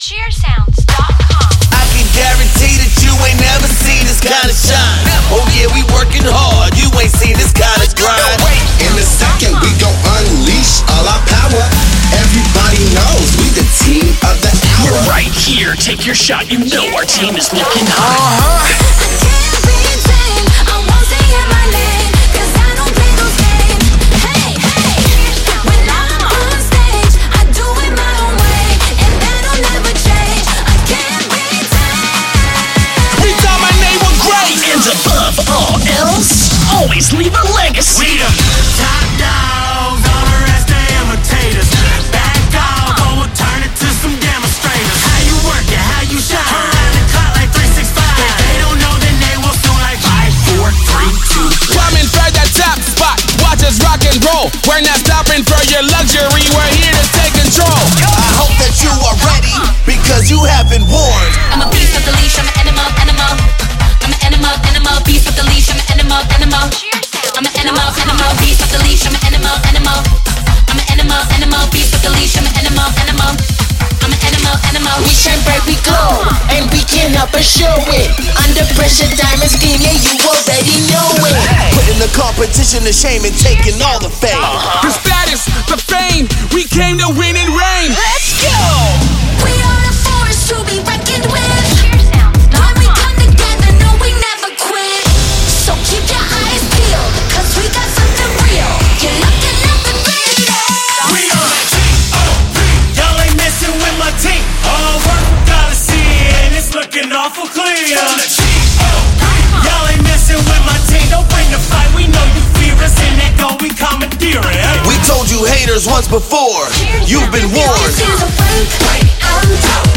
Cheersounds.com. I can guarantee that you ain't never seen this kind of shine. Oh yeah, we working hard, you ain't seen this kind of grind. In a second, we gon' unleash all our power. Everybody knows we the team of the hour. We're right here, take your shot, you know our team is looking hot. Above all else, always leave a legacy. We the top dogs, all the rest they imitators. Back off, or we'll turn it to some demonstrators. How you work it, how you shine, around the clock like 365. If they don't know, then they will soon like 5, 4, 3, 2. Coming for the top spot, watch us rock and roll. We're not stopping for your luxury, we're here to take control. I hope that you are ready, because you have been warned. I'm a beast of the leash, I'm an animal. I'm an animal, beast of the leash, I'm an animal. I'm an animal, beast of the leash, I'm an animal. I'm an animal, beast of the leash, I'm an animal. I'm an animal. We shine bright, we glow, and we can't help but show it. Under pressure, diamond skin, yeah, you already know it. Putting the competition to shame and taking all the fame. The status, the fame, we came to win and reign. Let's go! We are the force to be reckoned with. Awful clear. Y'all ain't messing with my team. Don't bring the fight. We know you fear us, and that gon' we commandeering. We told you haters once before. You've been warned. This is a break. I'm